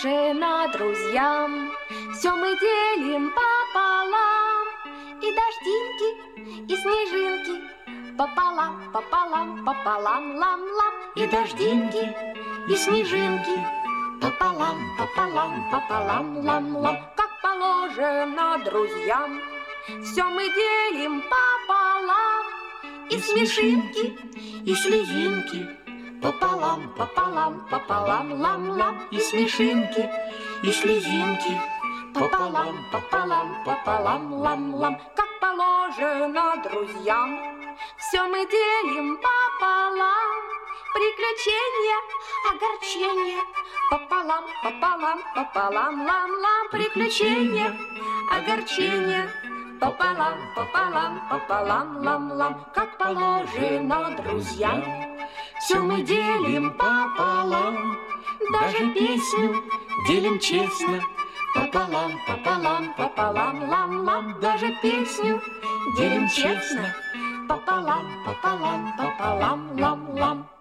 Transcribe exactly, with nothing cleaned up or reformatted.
положено друзьям, все мы делим пополам. И дождинки, и снежинки пополам, пополам, пополам, лам-лам. И дождинки, и снежинки пополам, пополам, пополам, лам-лам. Как положено друзьям, все мы делим пополам. И смешинки, и слезинки пополам, пополам, пополам, лам-лам. И смешинки, и слезинки пополам, пополам, пополам, лам-лам. Как положено друзьям, все мы делим пополам. Приключения, огорчения пополам, пополам, пополам, лам-лам. Приключения, огорчения пополам, пополам, пополам, лам-лам. Как положено друзьям, все мы делим пополам. Даже песню делим честно пополам, пополам, пополам, лам-лам. Даже песню делим честно пополам, пополам, пополам, лам-лам.